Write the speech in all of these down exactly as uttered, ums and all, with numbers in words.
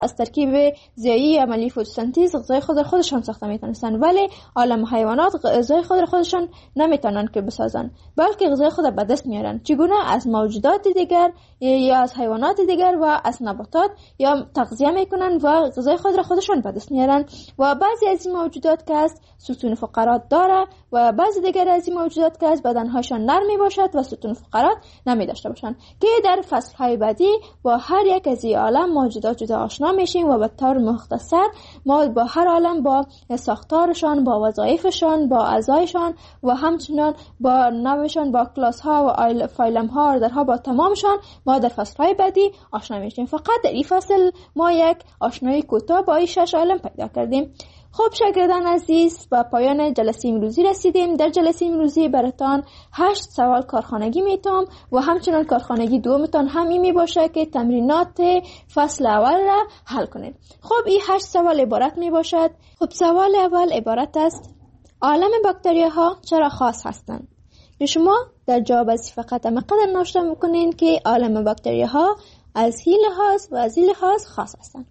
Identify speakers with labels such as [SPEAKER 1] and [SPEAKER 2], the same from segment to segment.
[SPEAKER 1] از ترکیب ضیایی عملی فتوسنتز غذای خود را خودشان ساخته میتونستن، ولی عالم حیوانات غذای خود را خودشان نمیتونن که بسازن، بلکه غذای خود را به دست میارن. چگونه؟ از موجودات دیگر یا از حیوانات دیگر و از نباتات یا تغذیه میکنن و غذای خود را خودشان به دست میارن. و بعضی از این موجودات که است ستون فقرات داره و بعضی دیگر از این موجودات که است بدنهاشان نرم می باشد و ستون فقرات نمی داشته باشند، که در فصلهای بعدی با هر یک از این عالم موجودات جدا آشنا میشیم و به طور مختصر ما با هر عالم با ساختارشان، با وظایفشان، با اعضایشان و همچنان با نوعشان، با کلاس ها و فایلم ها، اردرها، با تمامشان ما در فصلهای بعدی آشنا میشیم. فقط در این فصل ما یک آشنایی کوتاه با این شش عالم پیدا کردیم. خب شاگردان عزیز، به پایان جلسه امروزی رسیدیم. در جلسه امروزی براتان هشت سوال کارخانگی میتام و همچنان کارخانگی دومتان هم این می باشه که تمرینات فصل اول را حل کنید. خب این هشت سوال عبارت می باشد. خب سوال اول عبارت است: عالم باکتریاها چرا خاص هستند؟ شما در جواب از فقط مقدار نوشته میکنین که عالم باکتریاها از این لحاظ و از این لحاظ خاص هستند.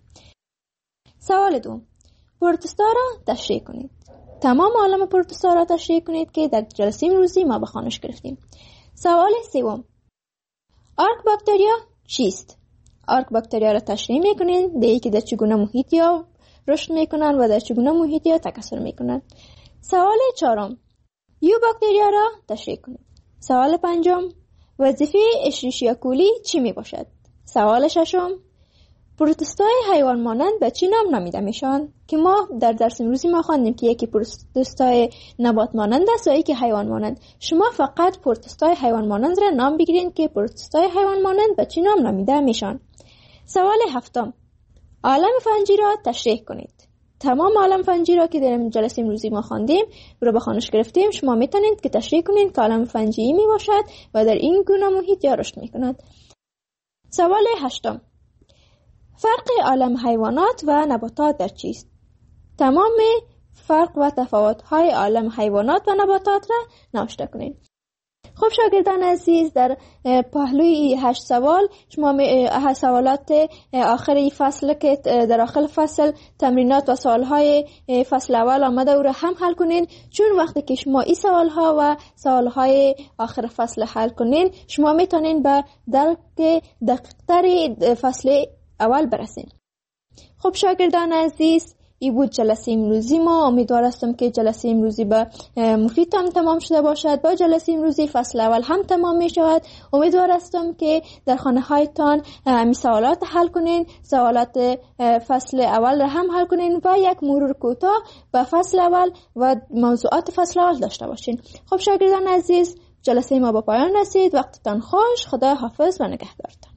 [SPEAKER 1] سوال دوم: پروتوستا را تشریح کنید. تمام عالم پروتوستا را تشریح کنید که در جلسه امروزی ما به خوانش گرفتیم. سوال سوم: آرک باکتریا چیست؟ آرک باکتریا را تشریح میکنید، دیگه که در چگونه محیطی ها رشد میکنن و در چگونه محیطی ها تکثر میکنن. سوال چهارم: یو باکتریا را تشریح کنید. سوال پنجم: وظیفه اشریشیا کولی چی می باشد؟ سوال ششم: پروتوستای حیوان مانند به چی نام نامیده میشن؟ که ما در درس امروزی ما خواندیم که یکی پروتوستای نبات مانند است و یکی حیوان مانند. شما فقط پروتوستای حیوان مانند را نام بگیرید که پروتوستای حیوان مانند به چی نام نامیده میشن. سوال هفتم: عالم فنجی را تشریح کنید. تمام عالم فنجی را که در جلسه امروزی ما خواندیم رو به خوانش گرفتیم، شما میتونید که تشریح کنید که عالم فنجی می باشد و در این گونه محیط یا رشد میکند. سوال هشتم: فرق عالم حیوانات و نباتات در چیست؟ تمام فرق و تفاوت‌های عالم حیوانات و نباتات را نوشته کنید. خب شاگردان عزیز، در پهلوی هشت سوال شما می سوالات آخری فصل که در آخر فصل تمرینات و سوالهای فصل اول آمده او را هم حل کنین، چون وقتی که شما این سوالها و سوالهای آخر فصل حل کنین شما میتونین به درک دقیق‌تر فصل اول برسین. خب شاگردان عزیز، این بود جلسه امروزی ما. امیدوار هستم که جلسه امروزی به مفید هم تمام شده باشد. با جلسه امروزی فصل اول هم تمام می شود. امیدوار هستم که در خانه هایتان می سوالات حل کنین، سوالات فصل اول را هم حل کنین و یک مرور کوتاه به فصل اول و موضوعات فصل اول داشته باشین. خب شاگردان عزیز، جلسه ما به پایان رسید. وقتتان خوش. خدا حافظ و نگهدارتان.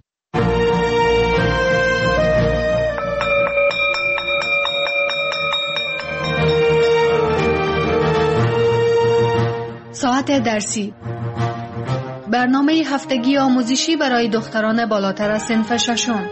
[SPEAKER 2] ساعت درسی، برنامه هفتگی آموزشی برای دختران بالاتر از صنف ششم.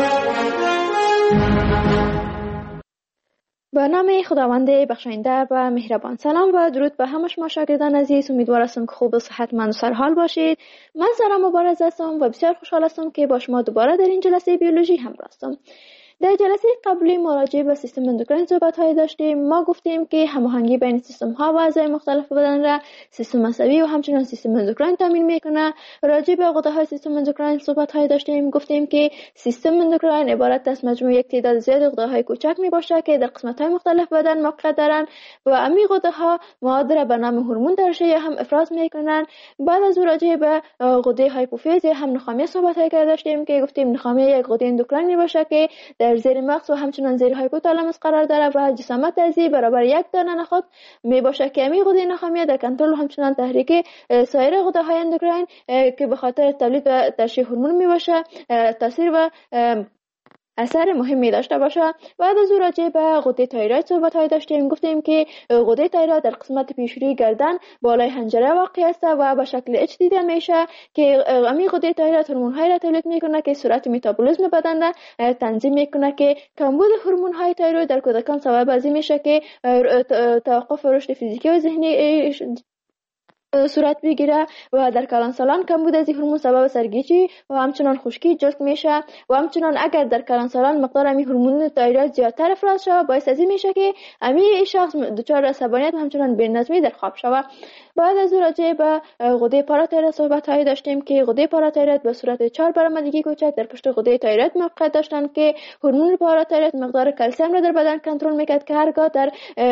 [SPEAKER 1] به نام خداوند بخشاینده و مهربان. سلام و درود به همه شما شاگردان عزیز. امیدوار هستم که خوب و صحتمند و سرحال باشید. من سارا مبارز هستم و بسیار خوشحال هستم که با شما دوباره در این جلسه بیولوژی همراه هستم. در جلسه قبلی مراجعه به سیستم اندوکراین صحبت‌های داشتیم. ما گفتیم که هماهنگی بین سیستم‌ها و اعضای مختلف بدن را سیستم عصبی و همچنین سیستم اندوکراین تامین می‌کنه. راجع به غده‌های سیستم اندوکراین صحبت‌های داشتیم. گفتیم که سیستم اندوکراین عبارت از مجموعه یک تعداد زیاد غده‌های کوچک میباشه که در قسمت‌های مختلف بدن موقع دارن و امی غده‌ها مواد را به نام هورمون در یا هم افراز می‌کنن. بعد از راجع به غده هایپوفیز یا هم نخامیه صحبت‌های داشتیم که گفتیم نخامیه یک غده اندوکراین میباشه که در زیر مغز و همچنان زیر هایپوتالاموس قرار داره و جسامت ازی برابر یک دانه نخود می باشه که امی غده نخامیه در کنترل و همچنان تحریک سایر غده های اندوکراین که به خاطر تولید و ترشح هورمون می باشه تاثیر و اثر مهمی داشته باشه. بعد از او راجع به غده تایروید صحبت های داشتیم. گفتیم که غده تایروید در قسمت پیشروی گردن بالای حنجره واقع است و به شکل اچ دیده میشه که امی غده تایروید هورمون های را تولید میکنه که سرعت متابولیسم بدن را تنظیم میکنه که کمبود هورمون های تایروید در کودکان سبب از این میشه که توقف رشد فیزیکی و ذهنی صورت بگیره و در کلان سالان کمبود از این هورمون سبب سرگیجی و همچنان خشکی جلد میشه و همچنان اگر در کلان سالان مقدار امی هورمون تایروید زیادتر افراز شود باعث از این میشه که امی شخص دچار عصبانیت و همچنان بی‌نظمی در خواب شود. بعد از راجع به غده پاراتایروید صحبت هایی داشتیم که غده پاراتایروید به صورت چهار برآمدگی کوچک در پشت غده تایروید موقعیت داشتن که هورمون پاراتایروید مقدار کلسیم را در بدن کنترل میکرد که هرگاه در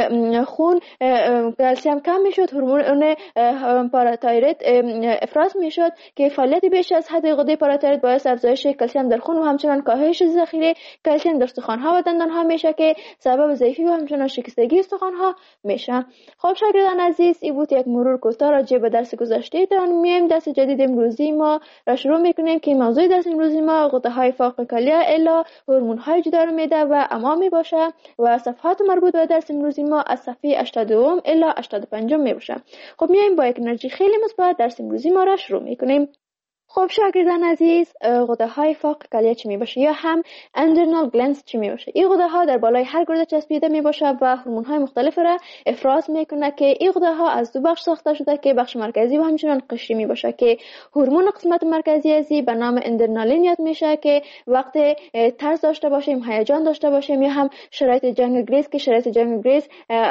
[SPEAKER 1] خون کلسیم کم میشد هورمون پاراتایروید افراز میشد که فعالیت بیش از حد غده پاراتایروید باعث افزایش کلسیم در خون و همچنان کاهش ذخیره کلسیم در استخوان‌ها و دندان‌ها میشه که سبب ضعیفی و همچنان شکستگی استخوان‌ها میشه. خب شاگردان عزیز این بود یک مرور کوتاه راجع به درس گذشته تان. میایم درس جدید امروزی ما را شروع میکنیم که موضوع درس امروزی ما غده‌های فوق کلیه الا هورمون‌های جدار میده و امامی باشه و صفحات مربوط به درس امروزی ما از صفحه هشتاد و دو الا هشتاد و پنج میباشه. خب میایم با یک انرژی خیلی مثبت درس امروزی ما را شروع میکنیم. خب شاگردان عزیز غده های فوق کلیه چی می باشه یا هم اندرنال گلنز چی می باشه؟ این غده ها در بالای هر گرده چسبیده می باشه و هورمون های مختلف را افراز میکنه که این غده ها از دو بخش ساخته شده که بخش مرکزی و همچنان قشری می باشه که هورمون قسمت مرکزی ازی به نام اندرنالین یاد میشه که وقتی ترس داشته باشیم هیجان داشته باشیم یا هم شرایط جنگ گریز که شرایط جنگ گریز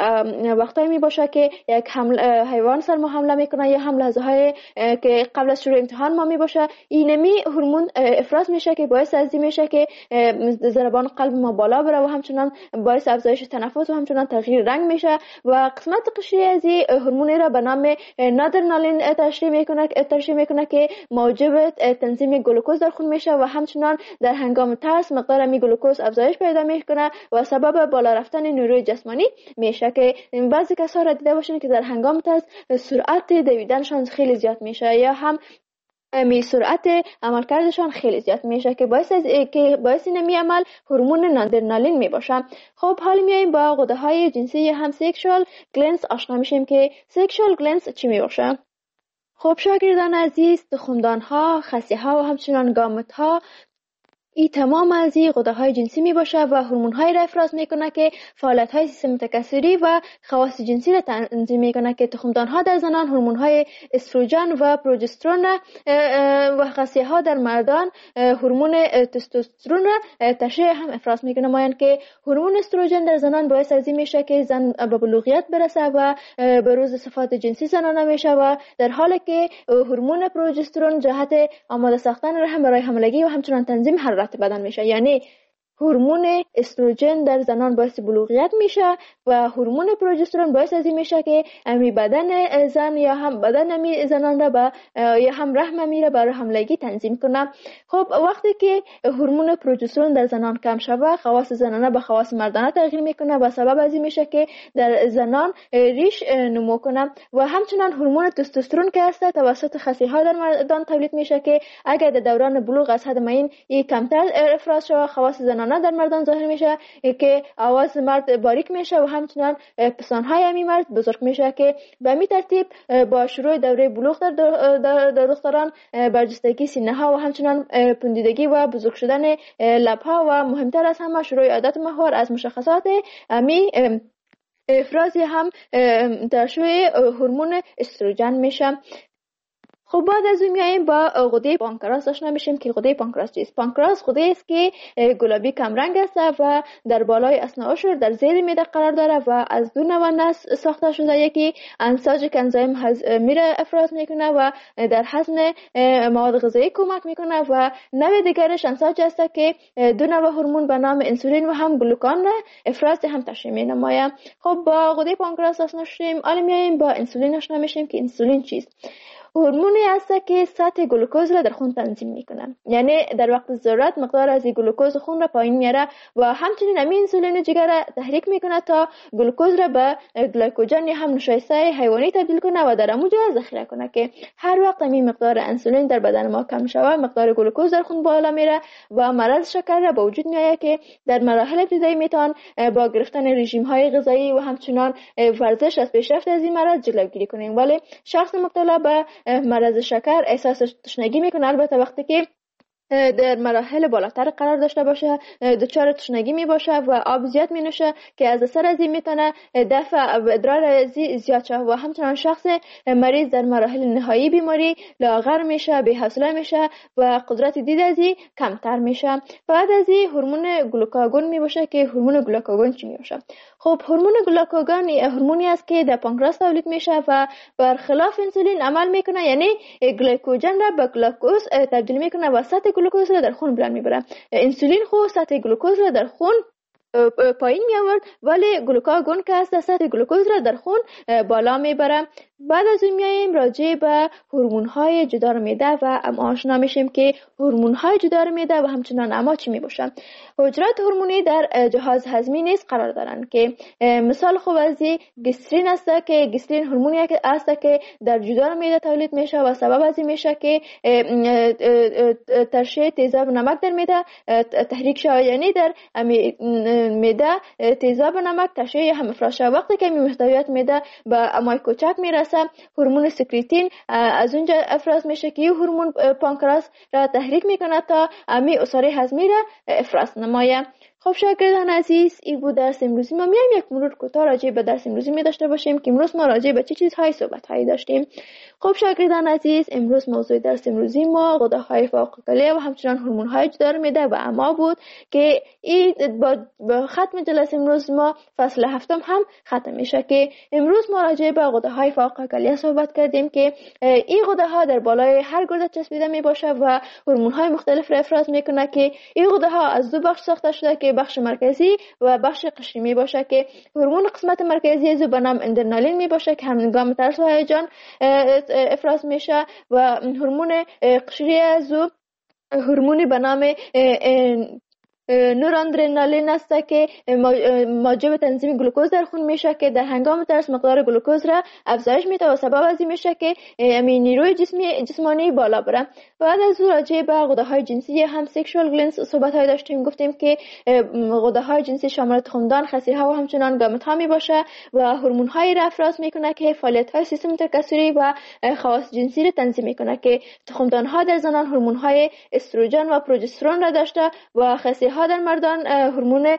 [SPEAKER 1] وقتی می باشه که یک حمل حیوان سر ما حمله میکنه یا هم لحظه های که قبل از شروع امتحان ما می باشه اینمی هورمون افراز میشه که باعث از این میشه که ضربان قلب ما بالا بره و همچنان باعث افزایش تنفس و همچنان تغییر رنگ میشه و قسمت قشری از این هورمونی را به نام نادرنالین تشریح میکنه تشریح میکنه که موجب تنظیم گلوکوز در خون میشه و همچنان در هنگام ترس مقدار می گلوکوز افزایش پیدا میکنه و سبب بالا رفتن نیروی جسمانی میشه که بعضی کسا را دیده باشین که در هنگام ترس سرعت دویدنشان خیلی زیاد میشه یا هم می سرعت عملکردشان خیلی زیاد میشه که باعث از که باعث نمی عمل هورمون نادرنالین می باشه. خب حالا میایم با غده های جنسی هم سکشوال گلنز آشنا میشیم که سکشوال گلنز چی می باشه. خب شاگردان عزیز تخمدان ها خصیه ها و همچنان گامت ها این تمام از این غده های جنسی می باشه و هورمون های را افراز میکنه که فعالیت های سیستم تکثری و خواص جنسی را تنظیم میکنه که تخمدان ها در زنان هورمون های استروژن و پروژسترون و خصیه ها در مردان هورمون تستوسترون را تشریح هم افراز میکنه مایند که هورمون استروژن در زنان باعث از این میشه که زن به بلوغیت برسه و بروز صفات جنسی زنانه میشه و در حالی که هورمون پروژسترون جهت آماده ساختن رحم برای حاملگی و همچنان تنظیم حرارت بدن میشه. یعنی هورمون استروژن در زنان باعث بلوغیت میشه و هورمون پروژسترون باعث از این میشه که امی بدن زن یا هم بدن امی زنان را با یا هم رحم امی را برای حملگی تنظیم کنه. خب وقتی که هورمون پروژسترون در زنان کم شوه خواص زنانه به خواص مردانه تغییر میکنه و سبب از این میشه که در زنان ریش نمو کنه و همچنان هورمون تستوسترون که هست توسط خصیه ها در مردان تولید میشه که اگر در دوران بلوغ از حد معین این کمتر افراز شوه خواص زنانه در مردان ظاهر میشه که آواز مرد باریک میشه و همچنان پستانهای امی مرد بزرگ میشه که به همین ترتیب با شروع دوره بلوغ در, در, در دختران برجستگی سینه ها و همچنان پوندیدگی و بزرگ شدن لب ها و مهمتر از همه شروع عادت ماهوار از مشخصات امی افرازی هم ترشح هورمون استروژن میشه. خب بعد از اون میایم با غده پانکراس آشنا میشیم که غده پانکراس چیست. پانکراس غده است که گلابی کم رنگ است و در بالای اثناء عشر در زیر معده قرار داره و از دو نوع نسج ساخته شده. یکی انساج که انزیم میره افراز میکنه و در هضم مواد غذایی کمک میکنه و نوع دیگرش انساج است که دو نوع هورمون به نام انسولین و هم گلوکان افراز هم تشریح مینماید. خب با غده پانکراس آشنا شدیم. حالا میایم با انسولین آشنا میشیم که انسولین چیست. هورمونی است که سطح گلوکوز را در خون تنظیم میکنه. یعنی در وقت ضرورت مقدار از گلوکوز خون را پایین میاره و همچنین همین انسولین جگر را تحریک میکنه تا گلوکوز را به گلیکوژن یا هم نشایسته حیوانی تبدیل کنه و در اونجا ذخیره کنه که هر وقت همین مقدار انسولین در بدن ما کم شود مقدار گلوکوز در خون بالا میره و مرض شکر را به وجود میآید که در مراحل ابتدایی میتوان با گرفتن رژیم های غذایی و همچنان ورزش از پیشرفت از این مرض جلوگیری کنیم. ولی شخص مبتلا به مرض شکر احساس تشنگی میکنه البته وقتی که در مراحل بالاتر قرار داشته باشه، دچار تشنگی می باشه و آب زیاد می نوشه که از اثر از این میتونه دفع ادرار زیاد شه و همچنان شخص مریض در مراحل نهایی بیماری لاغر میشه، بی‌حوصله میشه و قدرت دید از این کمتر میشه. بعد از این هورمون گلوکاگون می باشه که هورمون گلوکاگون چی می باشه؟ خب هورمون گلوکاگون هورمونی است که در پانکراس تولید میشه و برخلاف انسولین عمل میکنه، یعنی گلیکوژن را به گلوکوز تبدیل میکنه و سطح گلوکوز را در خون بلند میبره. انسولین خو سطح گلوکوز را در خون پایین می آورد، ولی گلوکاگون که است سطح گلوکوز را در خون بالا میبره. بعد از اون میایم راجع به هورمون های جدار معده و اما آشنا میشیم که هورمون های جدار معده و همچنان اما چی میباشن. حجرات هورمونی در جهاز هضمی نیز قرار دارند که مثال خوب از گسترین است که گسترین هورمونی است که در جدار معده تولید میشه و سبب از این میشه که ترشح تیزاب نمک در معده تحریک شود، یعنی در معده تیزاب نمک ترشح هم افراز شود. وقتی که محتویات معده به امای کوچک میرسه، هورمون سکریتین از اونجا افراز میشه که این هورمون پانکراس را تحریک میکنه تا امی عصاره هضمی را افراز نمایه. خب شاگردان عزیز، این بود درس امروزی ما. میایم یک مرور کوتاه راجع به درس امروزی می داشته باشیم که امروز ما راجع به چه چیزهای صحبت هایی داشتیم. خب شاگردان عزیز، امروز موضوع درس امروزی ما غده‌های فوق کلیه و همچنان هورمون های جدار معده و اما بود که این با, با ختم جلسه امروز ما فصل هفتم هم ختم میشه که امروز ما راجع به غده‌های فوق کلیه صحبت کردیم که این غده ها در بالای هر گرده چسبیده می باشه و هورمون های مختلف را افراز میکنه که این غده ها از دو بخش ساخته شده که بخش مرکزی و بخش قشری می باشه که هورمون قسمت مرکزی از به نام اندرنالین می باشه که هنگام ترس و هیجان افراز میشه و هورمون قشری از هورمونی به نام نورادرنالین است که موجب تنظیم گلوکوز در خون میشه که در هنگام ترس مقدار گلوکوز را افزایش میده و سبب از این میشه که نیروی جسمی جسمانی بالا بره. بعد از او راجع به غده‌های جنسی هم سکشوال گلندز صحبت های داشتیم. گفتیم که غده‌های جنسی شامل تخمدان، خصی‌ها و همچنان گامت‌ها می باشه و هورمون‌هایی را افراز میکنه که فعالیت‌های سیستم تکثری و خواص جنسی را تنظیم میکنه که تخمدان‌ها در زنان هورمون‌های استروژن و پروژسترون را داشته و خصی‌ها ها در مردان هورمون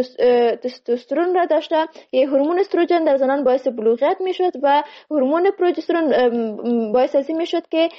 [SPEAKER 1] تستوسترون را داشته که هورمون استروژن در زنان باعث بلوغیت میشد و هورمون پروژسترون باعث از این میشد که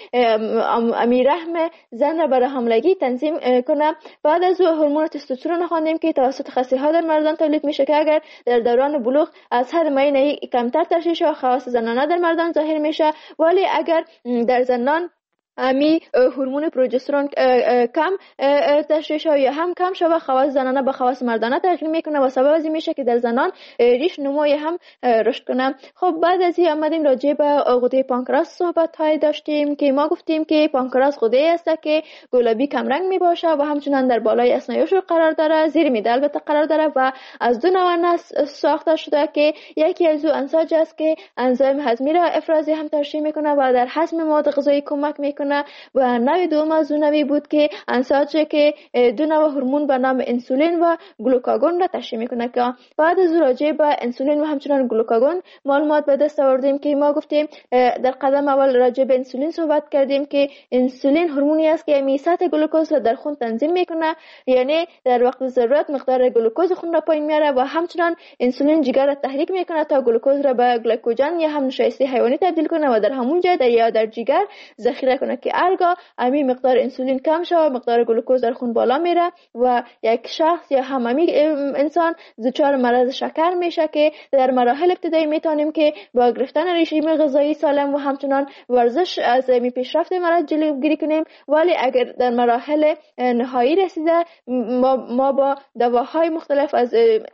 [SPEAKER 1] امیر رحم زن را برای حاملگی تنظیم کنه. بعد از هورمون تستوسترون خواندیم که توسط خصی‌ها در مردان تولید میشه که اگر در دوران بلوغ از حد معین کمتر ترشح شه خواص زنانه در مردان ظاهر میشه، ولی اگر در زنان امی هورمون پروژسترون کم ترشح شود یا هم کم شود، خواص زنانه به خواص مردانه تغییر میکنه و سبب از این میشه که در زنان ریش نموی هم رشد کنه. خب بعد از این آمدیم راجع به غده پانکراس صحبت های داشتیم که ما گفتیم که پانکراس غده است که گلابی کم رنگ می باشه و همچنان در بالای اسنایش قرار داره، زیر معده البته قرار داره و از دو نوع نسل ساخته شده که یکی از او انساج است که انزیم هضمی را افرازی هم ترشح میکنه و در هضم مواد غذایی کمک میکنه و نوع دوم از اون نوعی بود که انساج که دو نوع هورمون به نام انسولین و گلوکاگون را ترشح میکنه. که بعد از راجع به انسولین و همچنان گلوکاگون معلومات به دست آوردیم که ما گفتیم در قدم اول راجع به انسولین صحبت کردیم که انسولین هورمونی است که می سطح گلوکوز را در خون تنظیم میکنه، یعنی در وقت ضرورت مقدار گلوکوز خون را پایین میاره و همچنان انسولین جگر را تحریک میکنه تا گلوکوز را به گلیکوژن یا هم نشایسته حیوانی تبدیل کنه و در همون جای در یا در جگر ذخیره کنه که هرگاه امی مقدار انسولین کم شود مقدار گلوکوز در خون بالا میره و یک شخص یا هم امی انسان دچار مرض شکر میشه که در مراحل ابتدایی میتونیم که با گرفتن رژیم غذایی سالم و همچنان ورزش از می پیشرفت مرض جلوگیری کنیم، ولی اگر در مراحل نهایی رسیده ما, ما با دواهای مختلف از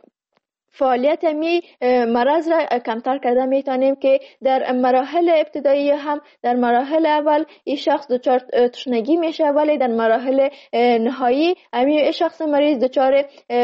[SPEAKER 1] فعالیت می مرض را کمتر کرده میتونیم که در مراحل ابتدایی هم در مراحل اول این شخص دچار تشنگی میشه، ولی در مراحل نهایی امی شخص مریض دچار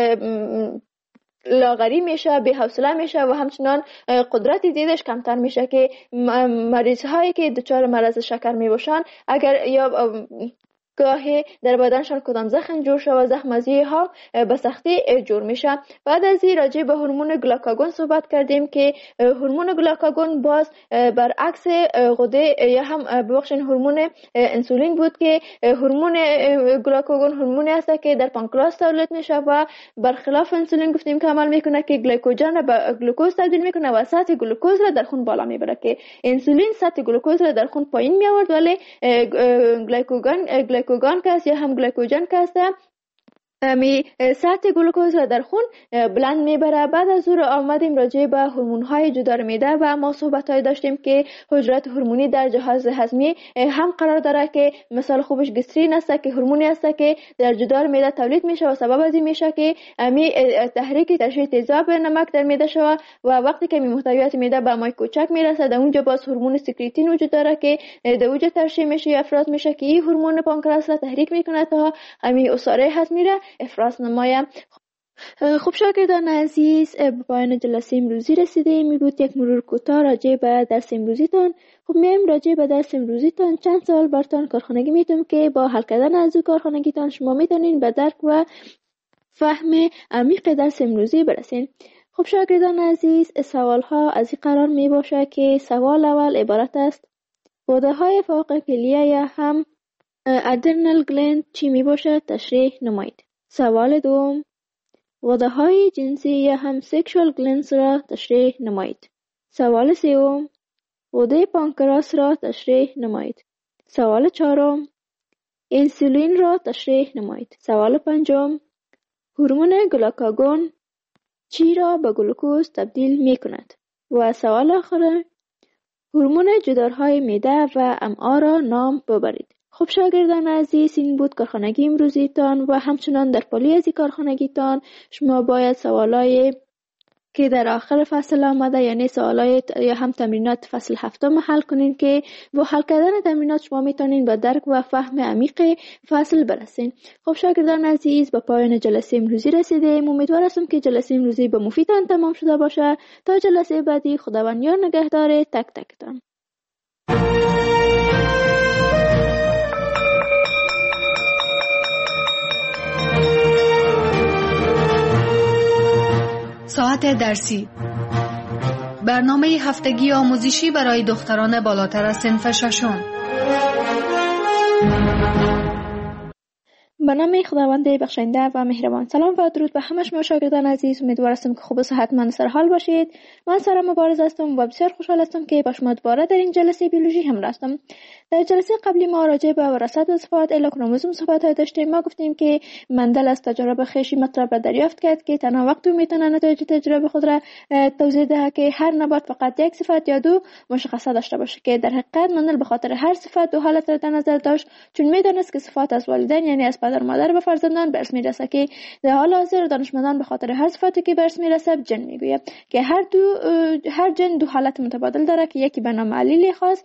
[SPEAKER 1] لاغری میشه، بی حوصله میشه و همچنان قدرت دیدش کمتر میشه که مریض هایی که دچار مرض شکر میباشن اگر یا گاهی در بدنشان کدام زخم جور شود، زخم از ها به سختی جور میشه. بعد از این راجع به هورمون گلاکاگون صحبت کردیم که هورمون گلاکاگون باز برعکس غده یا هم ببخشید هورمون انسولین بود که هورمون گلاکاگون هورمونی است که در پانکراس تولید میشه و برخلاف انسولین گفتیم که عمل میکنه که گلیکوژن را به گلوکوز تبدیل میکنه و سطح گلوکوز را در خون بالا میبره، که انسولین سطح گلوکوز را در خون پایین می آورد، ولی گلیکوژن گلیکوژن که است یا هم گلیکوژن که است می سطح گلوکوز را در خون بلند میبره. بعد از او آمدیم راجع به هورمون های جدار معده و ما صحبت های داشتیم که حجرات هورمونی در جهاز هضمی هم قرار داره که مثال خوبش گسترین است که هورمونی است که در جدار معده تولید میشه و سبب از این میشه که می تحریک ترشح تیزاب نمک در معده شود و وقتی که می محتویات معده به مای کوچک میرسه در اونجا باز هورمون سکریتین وجود داره که در اونجا ترشح میشه افراز میشه که این هورمون پانکراس را تحریک میکنه تا همین عصاره هضمی را افراز نمایم. خب شاگردان عزیز، به پایان جلسه امروزی رسیده. می بود یک مرور کوتاه راجع به درس امروزیتان. خب میم راجع به درس امروزیتان چند سوال براتون کارخانگی میتونم که با حل کردن از او کارخانگیتان شما میتونین به درک و فهم عمیق درس امروزی برسین. خب شاگردان عزیز، سوال ها از این قرار می باشه که سوال اول عبارت است: غده های فوق کلیه یا هم ادرنال گلند چی می باشه؟ تشریح نمایید. سوال دوم: غده های جنسی یا هم سکشوال گلندز را تشریح نمایید. سوال سوم: غده پانکراس را تشریح نمایید. سوال چهارم: انسولین را تشریح نمایید. سوال پنجم: هورمون گلاکاگون چی را به گلوکوز تبدیل می کند؟ و سوال آخر: هورمون جدارهای معده و امعا را نام ببرید. خب شاگردان عزیز، این بود کارخانگی امروزیتان و همچنان در پالی از این کارخانگیتان شما باید سوالای که در آخر فصل آمده یعنی سوالای یا هم تمرینات فصل هفتم حل کنین که با حل کردن تمرینات شما میتونین به درک و فهم عمیق فصل برسین. خب شاگردان عزیز، به پایان جلسه امروزی رسیدیم. امیدوار هستم که جلسه امروزی به مفیدتان تمام شده باشه. تا جلسه بعدی، خداوند یار نگهدار تک تکتان.
[SPEAKER 2] ساعت درسی، برنامه هفتگی آموزشی برای دختران بالاتر از صنف ششم.
[SPEAKER 1] به نام خداوند بخشنده و مهربان. سلام و درود به همه شما شاگردان عزیز. امیدوار هستم که خوب و صحتمند سر حال باشید. من سارا مبارز هستم و بسیار خوشحال هستم که با شما دوباره در این جلسه بیولوژی همراه هستم. در جلسه قبلی ما راجع به وراثت و صفات الا کروموزوم صحبت های داشتیم. ما گفتیم که مندل از تجربه خویشی مطلب را دریافت کرد که تنها وقتی میتونه نتایج تجربه خود را توضیح دهد که هر نبات فقط یک صفت یا دو مشخصه داشته باشه، که در حقیقت مندل به خاطر هر صفت دو حالت را در نظر داشت، چون میدانست که صفات از والدین یعنی از پدر مادر به فرزندان به ارث میرسه، که در حال حاضر دانشمندان به خاطر هر صفتی که به ارث میرسه جن میگوید که هر دو هر جن دو حالت متبادل داره که یکی به نام علیل خاص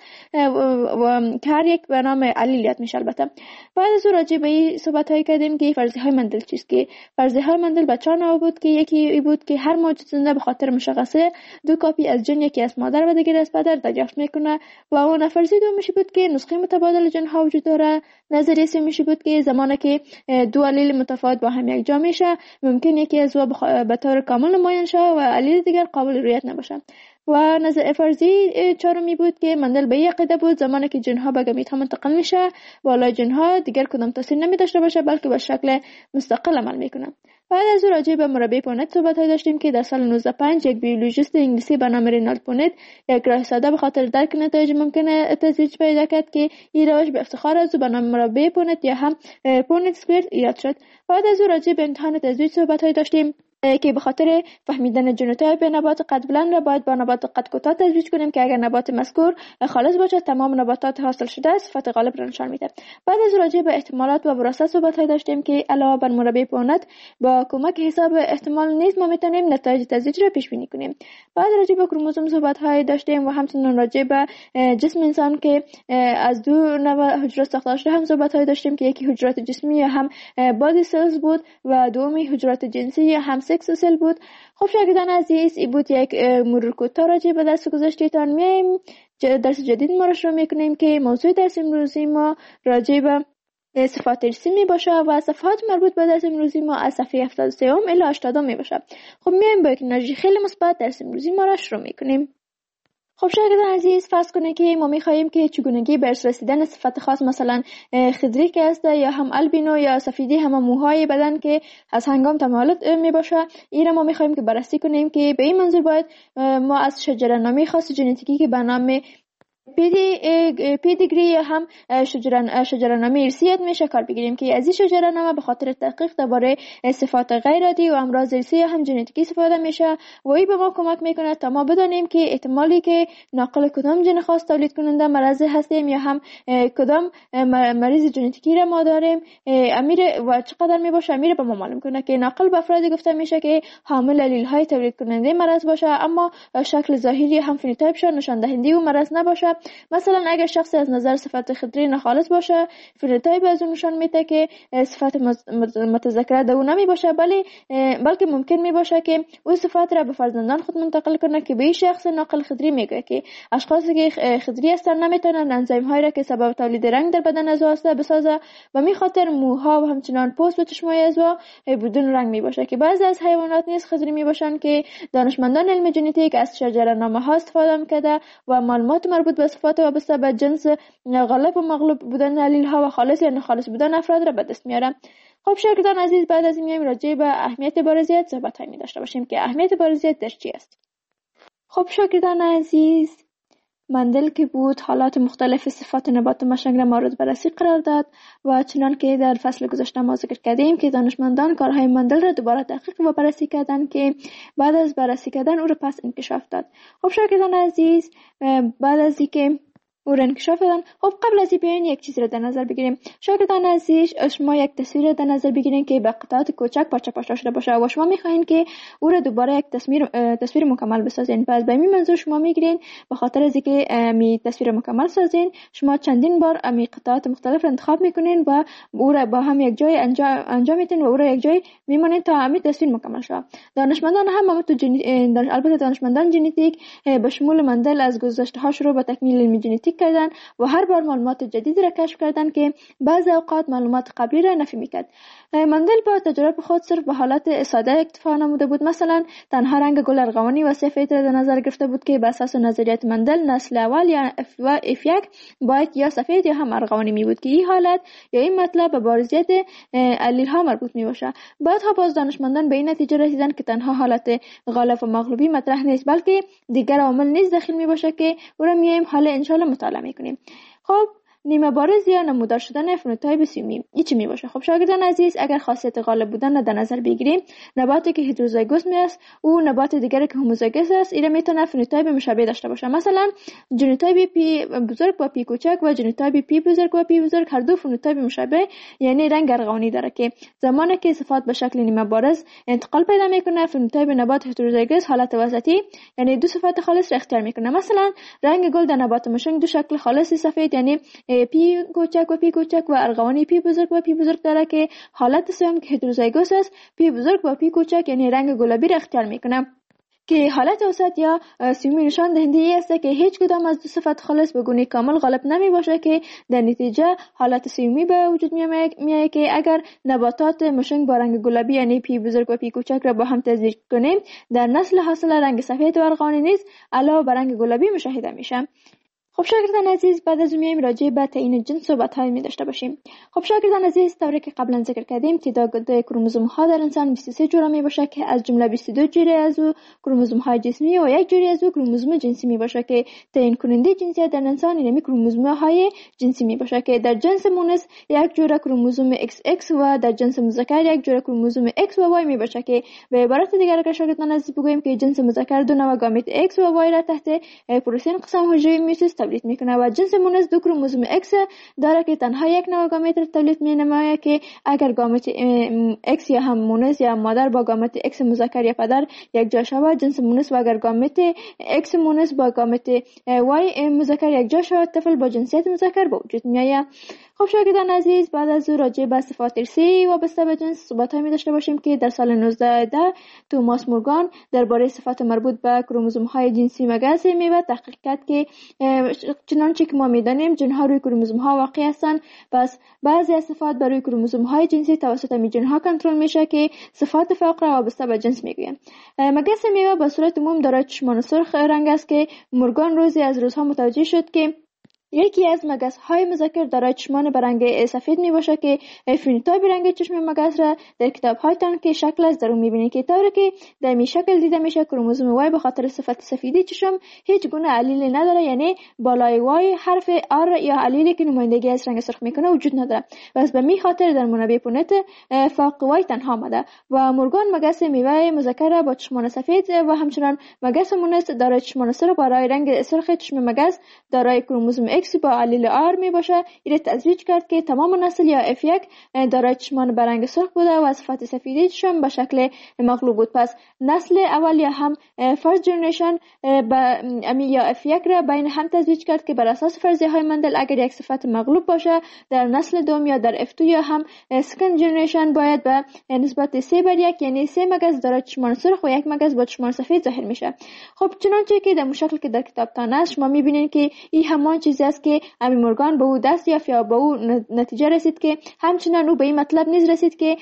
[SPEAKER 1] و که هر یک به نام علیلیت میشه. البته بعد از راجع به این صحبت های کردیم که فرضیه های مندل چیست، که فرضیه های مندل به چهار نوع بود که یکی ای بود که هر موجود زنده به خاطر مشخصه دو کاپی از جن، یکی از مادر و دیگری از پدر دریافت میکنه، و اون فرضیه دوم میشه بود که نسخه متبادل جن ها وجود داره. نظریه سوم میشه بود که زمانی که دو علیل متفاوت با هم یک جا میشه ممکن یکی از او به طور کامل نمایان شه و علیل دیگر قابل رؤیت نباشه. و نظر فرضی چهارمی بود که مندل به یک عقیده بود زمانی که جنها به گمیت ها منتقل میشه بالای جنها دیگر کدام تاثیر نمی داشته باشه بلکه به شکل مستقل عمل میکنه. بعد از او راجع به مربع پونت صحبت های داشتیم که در سال نوزده پنج یک بیولوژیست انگلیسی به نام رینالد پونت یک راه ساده به خاطر درک نتایج ممکنه تزریق پیدا کرد که این روش به افتخار از او به نام مربع پونت یا هم پونت اسکوئر ایجاد شد. بعد از او راجع به امتحان تزریق صحبت های داشتیم که به خاطر فهمیدن ژنوتایپ نبات قد بلند را باید با نبات قد کوتاه تزریق کنیم که اگر نبات مذکور خالص باشد تمام نباتات حاصل شده صفت غالب را نشان میده. بعد از راجع به احتمالات و وراثت صحبت های داشتیم که علاوه بر مربع پونت با کمک حساب احتمال نیز ما میتونیم نتایج تزریق را پیش بینی کنیم. بعد راجع به کروموزوم صحبت های داشتیم و همچنین راجع به جسم انسان که از دو نوع حجرات ساخته شده هم صحبت های داشتیم که یکی حجرات جسمی یا هم بادی سلز بود و دومی حجرات جنسی یا هم سکس سل بود. خب شاگردان عزیز، این بود یک مرور کوتاه راجع به درس گذشته‌تان. میایم درس جدید ما را شروع میکنیم که موضوع درس امروزی ما راجع به صفات ارثی می باشه و صفات مربوط به درس امروزی ما از صفحه هفتاد و سه الی هشتاد می باشه. خب میایم با یک انرژی خیلی مثبت درس امروزی ما را شروع میکنیم. خب شاگردان عزیز، فرض کنید که ما می‌خواهیم که چگونگی به ارث رسیدن صفت خاص مثلا خضری که است یا هم البینو یا سفیدی هم موهای بدن که از هنگام تمالت می باشه، این را ما می‌خواهیم که بررسی کنیم که به این منظور باید ما از شجره نامی خاص ژنتیکی که به نام پیدی پیدیگری یا هم شجره شجره نامی ارثیت میشه کار بگیریم که از این شجره نامه به خاطر تحقیق درباره صفات غیر عادی و امراض ارثی هم ژنتیکی استفاده میشه و این به ما کمک میکنه تا ما بدانیم که احتمالی که ناقل کدام ژن خاص تولید کننده مرض هستیم یا هم کدام مریض ژنتیکی را ما داریم امیر و چقدر میباشه. امیر به ما معلوم کنه که ناقل به افرادی گفته میشه که حامل الیل های تولید کننده مرض باشه اما شکل ظاهری هم فنوتایپشون نشان دهنده و مرض نباشه. مثلا اگر شخصی از نظر صفت خضری ناخالص باشه، فنوتایپ از اون نشان میده که صفت متذکره دو نمی باشه، ولی بلکه ممکن می باشه که او صفات را به فرزندان خود منتقل کنه که به این شخص ناقل خضری میگه که اشخاصی که خضری هستن نمیتونن انزیم هایی را که سبب تولید رنگ در بدن از هسته بسازه و می خاطر موها و همچنان پوست و چشمای از بدون رنگ می باشه که بعضی از حیوانات نیز خضری می باشن که دانشمندان علم ژنتیک از شجره نامه ها استفاده میکرده و معلومات مربوط به صفات وابسته به جنس غالب و مغلوب بودن الیل ها و خالص یا ناخالص بودن افراد را به دست میاره. خب شاگردان عزیز، بعد از این میایم راجع به اهمیت بارزیت صحبت هایی می داشته باشیم که اهمیت بارزیت در چی است. خب شاگردان عزیز، مندل که بود حالات مختلف صفات نبات و مشنگ را مورد بررسی قرار داد و چنان که در فصل گذشته ما ذکر کردیم که دانشمندان کارهای مندل را دوباره تحقیق و بررسی کردند که بعد از بررسی کردن او را پس انکشاف داد. خب شاگردان عزیز، بعد از اینکه او را انکشاف دادن، خب قبل از این بیاین یک چیز را در نظر بگیریم. شاگردان عزیز، شما یک تصویر را در نظر بگیرین که به قطعات کوچک پارچه پارچه شده باشه و شما میخواین که او را دوباره یک تصویر تصویر مکمل بسازین. پس به این منظور شما میگیرین به خاطر از اینکه می تصویر مکمل سازین، شما چندین بار می قطعات مختلف را انتخاب میکنین و او را با هم یک جای انجام انجام میدین و او را یک جای میمونین تا همین تصویر مکمل شه. دانشمندان هم هم تو جن... البته دانشمندان ژنتیک به شمول مندل از گذشته ها شروع به تکمیل علم ژنتیک کردن و هر بار معلومات جدید را کشف کردن که بعضی اوقات معلومات قبلی را نفی میکرد. مندل با تجربه خود صرف به حالت ساده اکتفا نموده بود. مثلا تنها رنگ گل ارغوانی و سفید را در نظر گرفته بود که بر اساس نظریات مندل نسل اول یا اف یک باید یا سفید یا هم ارغوانی می بود که این حالت یا این مطلب به بارزیت الیل ها مربوط می باشه. بعدها باز دانشمندان به این نتیجه رسیدن که تنها حالت غالب و مغلوبی مطرح نیست، بلکه دیگر عوامل نیز داخل می باشه که او را میایم حالا ان شاء الله مطالعه میکنیم. خب نیمه بارز یا نمودار شدن فنوتایپ سیومی این چی می باشه؟ خب شاگردان عزیز، اگر خاصیت غالب بودن را در نظر بگیریم، نباتی که هتروزایگوس می است او نبات دیگری که هوموزایگوس است این میتونه فنوتایپ مشابه داشته باشه. مثلا ژنوتایپ پی بزرگ و پی کوچک و ژنوتایپ پی بزرگ و پی بزرگ هر دو فنوتایپ مشابه یعنی رنگ ارغوانی داره که زمانی که صفات به شکل نیمه بارز انتقال پیدا میکنه، فنوتایپ نبات هتروزایگوس حالت وسطی یعنی دو صفات خالص را اختیار میکنه. مثلا رنگ گل در نبات مشنگ دو شکل خالص سفید یعنی پی کوچک و پی کوچک و ارغوانی پی بزرگ و پی بزرگ داره که حالت سوم که هتروزایگوس است، پی بزرگ و پی کوچک یعنی رنگ گلابی را اختیار میکنه که حالت وسط یا سیومی نشان دهنده ای است که هیچ کدام از دو صفت خالص به گونه کامل غالب نمی باشه که در نتیجه حالت سیومی به وجود میاد که اگر نباتات مشنگ با رنگ گلابی یعنی پی بزرگ و پی کوچک را با هم تزریق کنیم، در نسل حاصل رنگ سفید و ارغوانی نیز علاوه بر رنگ گلابی مشاهده میشه. خب شاگردان عزیز، بعد از میایم راجع به تعیین جنس صحبت‌هایی می داشته باشیم. خب شاگردان عزیز، طوری که قبلا ذکر کردیم تعداد کروموزوم ها در انسان بیست و سه جوره می باشه که از جمله بیست و دو جوره از او کروموزوم های جسمی و یک جوره از او کروموزوم جنسی می باشه که تعیین کننده جنسیت در انسان یعنی کروموزوم های جنسی می باشه که در جنس مونس یک جوره کروموزوم ایکس ایکس و در جنس مذکر یک جوره کروموزوم ایکس و وای می باشه که به عبارت دیگر اگر شاگردان عزیز بگوییم که جنس مذکر دو نوع گامیت ایکس و وای را تحت پروتئین قسم حجره میوسیس تولید میکنه و جنس مونس دو کروموزوم ایکس داره که تنها یک نوع گامیت را تولید مینماید که اگر گامیت ایکس یا هم مونس یا مادر با گامیت ایکس مذکر یا پدر یک جا شود جنس مونس و اگر گامیت ایکس مونس با گامیت وای مذکر یک جا شود طفل با جنسیت مذکر به وجود میآید. خب شاگردان عزیز، بعد از او راجع به صفات ارثی وابسته به جنس صحبت‌هایی می داشته باشیم که در سال نوزده ده توماس مورگان درباره صفات مربوط به کروموزوم‌های جنسی مگس میوه تحقیق کرد که چنانچه که ما می‌دانیم جن‌ها روی کروموزوم‌ها واقع هستند، پس بعضی از صفات بر روی کروموزوم‌های جنسی توسط می جن‌ها کنترل میشه که صفات فقره وابسته به جنس میگویم. مگس میوه به صورت عموم دارای چشمان سرخ رنگ است که مورگان روزی از روزها متوجه شد که یکی از مگس های مذکر دارای چشمان به رنگ سفید می باشه که فینوتایپ رنگ چشم مگس را در کتاب هایتان که شکل از در اون میبینید که طوری که در می شکل دیده میشه کروموزوم وای به خاطر صفت سفیدی چشم هیچ گونه علیلی نداره، یعنی بالای وای حرف آر یا علیلی که نمایندگی از رنگ سرخ میکنه وجود نداره. بس به می خاطر در منابع پونت فاق وای تنها آمده و مورگان مگس میوه مذکر با چشمان سفید و همچنان مگس مونس دارای چشمان سرخ برای رنگ سرخ چشم مگس دارای کروموزوم اکس با علیل آر می باشه. این تزویج کرد که تمام نسل یا اف یک دارای چشمان به رنگ سرخ بوده و صفت سفیدی چشم به شکل مغلوب بود. پس نسل اول یا هم فرست جنریشن با امی یا اف یک را بین هم تزویج کرد که بر اساس فرضیه های مندل اگر یک صفت مغلوب باشه در نسل دوم یا در اف دو یا هم سکند جنریشن باید به نسبت سه بر یک، یعنی سه مگس دارای چشمان سرخ و یک مگس با چشمان سفید ظاهر میشه. خب چنانچه که در شکل که در کتاب تان است شما میبینید که این همان چیزی است که امی مورگان به او دست یافت یا به او نتیجه رسید که همچنان او به این مطلب نیز رسید که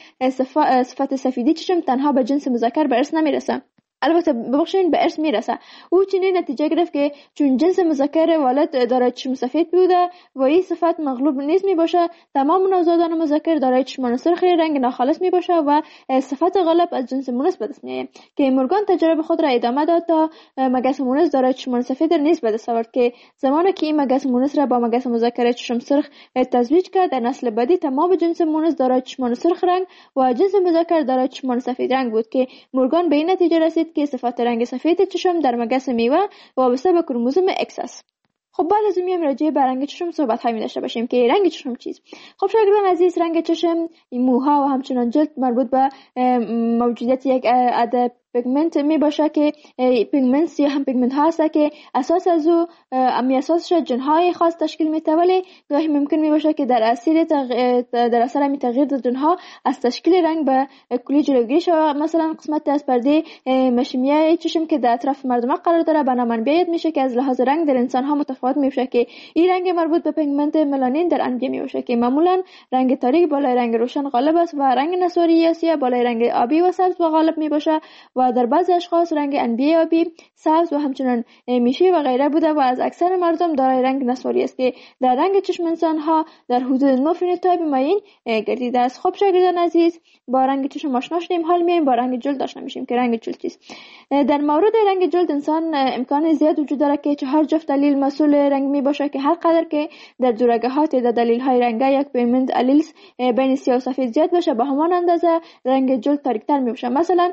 [SPEAKER 1] صفت سفیدی چشم تنها به جنس مذکر به ارث نمیرسه، البته ببخشید به ارث میرسه. او چنین نتیجه گرفت که چون جنس مذکر والد دارای چشم سفید بوده و این صفت مغلوب نیست می باشه، تمام نوزادان مذکر دارای چشمان سرخ رنگ ناخالص می باشه و صفت غالب از جنس مونس به دست میاد. که مورگان تجربه خود را ادامه داد تا مگس مونس دارای چشمان سفید نیز به دست آورد که زمانی که این مگس مونس را با مگس مذکر چشم سرخ تزویج کرد در نسل بعدی تمام جنس مونس دارای چشمان سرخ رنگ و جنس مذکر دارای چشمان سفید رنگ بود که مورگان به این نتیجه رسید که صفات رنگ سفید چشم در مگس میوه وابسته به کروموزوم اکس است. خب بعد از اون میام راجع به رنگ چشم صحبت هایی می داشته باشیم که رنگ چشم چیست. خب شاگردان عزیز، رنگ چشم، موها و همچنان جلد مربوط به موجودیت یک عده پیگمنت می باشه که پیگمنت یا هم پیگمنت ها هست که اساس از او امی اساسش جنهای خاص تشکیل میده، ولی گاهی ممکن می باشه که در اثر در اثر امی تغییر جنها از تشکیل رنگ به کلی جلوگیری شود. مثلا قسمت از پرده مشیمیه چشم که در اطراف مردم قرار داره به نام بیاد میشه که از لحاظ رنگ در انسان ها متفاوت می باشه که این رنگ مربوط به پیگمنت ملانین در انبیاء می باشه که معمولا رنگ تاریک بالای رنگ روشن غالب است و رنگ نسواری یا سیاه بالای رنگ آبی و سبز و غالب می باشه و در بعضی اشخاص رنگ انبیاء آبی، سبز و همچنان میشی و غیره بوده و از اکثر مردم دارای رنگ نسواری است که در رنگ چشم انسان ها در حدود نه فینوتایپ معین گردیده است. خب شاگردان عزیز، با رنگ چشم آشنا شدیم، حال میایم با رنگ جلد آشنا میشیم که رنگ جلد چیست. در مورد رنگ جلد انسان امکان زیاد وجود داره که چهار جفت دلیل مسئول رنگ می باشه که هر قدر که در جورگه‌ها تعداد دلیل های رنگ یک پیگمنت الیلز بین سیاه و سفید زیاد باشه به همان اندازه رنگ جلد تاریک‌تر می باشه. مثلا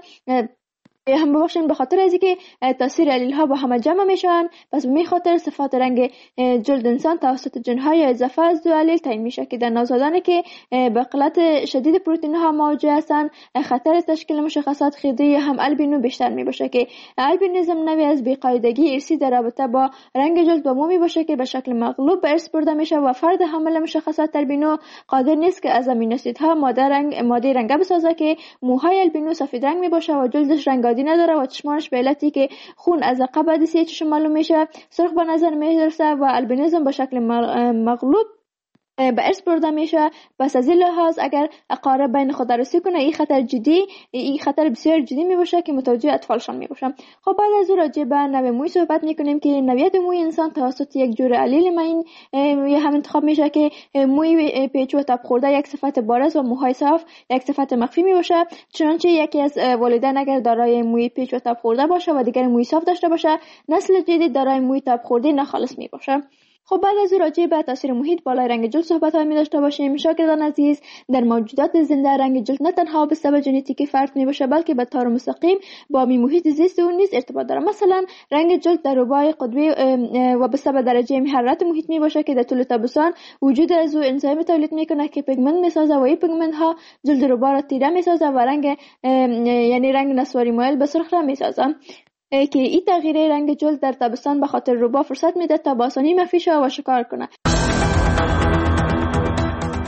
[SPEAKER 1] هم ببخشید به خاطر از اینکه تاثیر علیل ها با هم جمع میشن، پس به خاطر صفات رنگ جلد انسان توسط جنهای اضافه از دو علیل تعیین میشه که در نوزادانی که به قلت شدید پروتئین ها مواجه هستن خطر تشکیل مشخصات خیدی یا هم البینو بیشتر میباشه که البینیسم نوعی از بیقاعدگی ارثی در رابطه با رنگ جلد با مومی باشه که به شکل مغلوب به ارث برده میشه و فرد حامل مشخصات البینو قادر نیست که از امینو اسیدها ماده رنگ ماده رنگ بسازه که موهای البینو سفید رنگ میباشه و جلدش رنگ نداره و چشمانش به علتی که خون از قبض سی چشم معلوم میشه سرخ به نظر میرسه و البینیزم به شکل مغلوب به ارث برده میشه. پس از این لحاظ اگر اقارب بین خود عروسی کنه این خطر جدی این خطر بسیار جدی می باشه که متوجه اطفالشان می باشه. خب بعد از اون راجع به نوع موی صحبت میکنیم که نوعیت موی انسان توسط یک جور علیل معین یا هم انتخاب میشه که موی پیچ و تاب خورده یک صفت بارز و موهای صاف یک صفت مخفی می باشه. چنانچه یکی از والدین اگر دارای موی پیچ و تاب خورده باشه و دیگر موی صاف داشته باشه، نسل جدید دارای موی تاب خورده ناخالص می باشه. خب بعد از راجع به تاثیر محیط بالای رنگ جلد صحبت های می داشته باشیم. شاگردان عزیز، در موجودات زنده رنگ جلد نه تنها به سبب ژنتیکی فرق می باشه بلکه به طور مستقیم با می محیط زیست اون نیز ارتباط داره. مثلا رنگ جلد در ربای قطبی و به سبب درجه حرارت محیط می باشه که در طول تابستان وجود از او انزایم تولید میکنه که پیگمنت میسازه و این پیگمنت ها جلد ربا را تیره میسازه و رنگ یعنی رنگ نسواری مایل به سرخ را میسازه که این تغییر رنگ جلد در تابستان به خاطر ربا فرصت میده تا با آسانی مخفی شه و شکار کنه.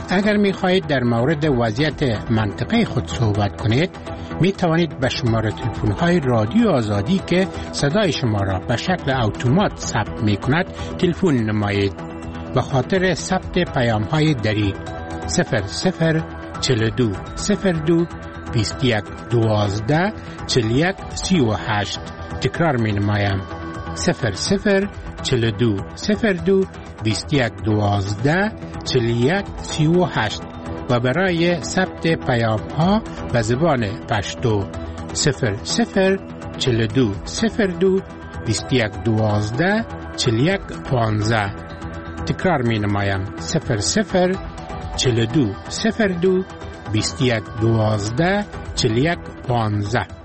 [SPEAKER 3] اگر می خواهید در مورد وضعیت منطقه خود صحبت کنید می توانید به شماره تلفن های رادیو آزادی که صدای شما را به شکل اتومات ثبت می کند تلفن نمایید. به خاطر ثبت پیام های دری صفر صفر چهل و دو صفر دو بیست و یک دوازده چهل و یک سی و هشت تکرار می نمایم صفر صفر چهل و دو صفر دو بیست و یک دوازده چهل و یک سی و هشت و برای ثبت پیام ها به زبان پشتو صفر صفر چهل و دو صفر دو بیست و یک دوازده چهل و یک پانزده تکرار می نمایم صفر صفر چهل و دو صفر دو بیست و یک دوازده چهل و یک پانزده.